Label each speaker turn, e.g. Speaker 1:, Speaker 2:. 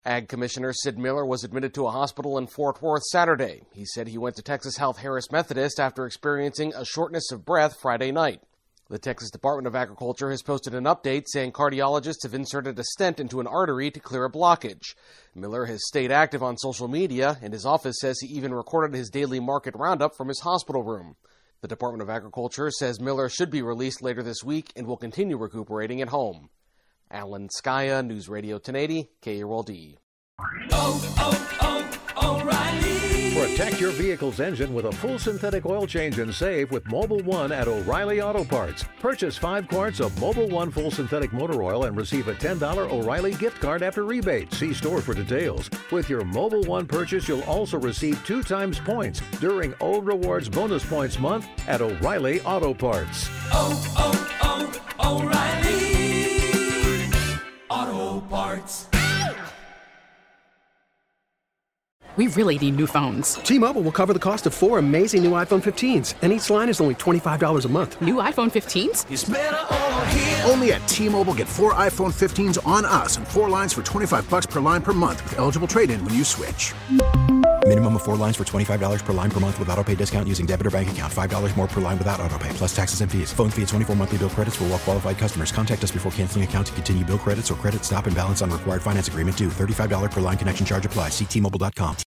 Speaker 1: Ag Commissioner Sid Miller was admitted to a hospital in Fort Worth Saturday. He said he went to Texas Health Harris Methodist after experiencing a shortness of breath Friday night. The Texas Department of Agriculture has posted an update saying cardiologists have inserted a stent into an artery to clear a blockage. Miller has stayed active on social media, and his office says he even recorded his daily market roundup from his hospital room. The Department of Agriculture says Miller should be released later this week and will continue recuperating at home. Alan Skaya, News Radio 1080, KRLD.
Speaker 2: O'Reilly. Protect your vehicle's engine with a full synthetic oil change and save with Mobil 1 at O'Reilly Auto Parts. Purchase 5 quarts of Mobil 1 full synthetic motor oil and receive a $10 O'Reilly gift card after rebate. See store for details. With your Mobil 1 purchase, you'll also receive 2 times points during O Rewards Bonus Points Month at O'Reilly Auto Parts.
Speaker 3: O'Reilly Auto Parts.
Speaker 4: We really need new phones.
Speaker 5: T-Mobile will cover the cost of 4 amazing new iPhone 15s, and each line is only $25 a month.
Speaker 4: New iPhone 15s?
Speaker 3: It's better over here.
Speaker 6: Only at T-Mobile, get 4 iPhone 15s on us and 4 lines for $25 per line per month with eligible trade-in when you switch.
Speaker 7: Minimum of 4 lines for $25 per line per month with autopay discount using debit or bank account. $5 more per line without autopay, plus taxes and fees. Phone fee at 24 monthly bill credits for well-qualified customers. Contact us before canceling account to continue bill credits or credit stop and balance on required finance agreement due. $35 per line connection charge applies. See T-Mobile.com.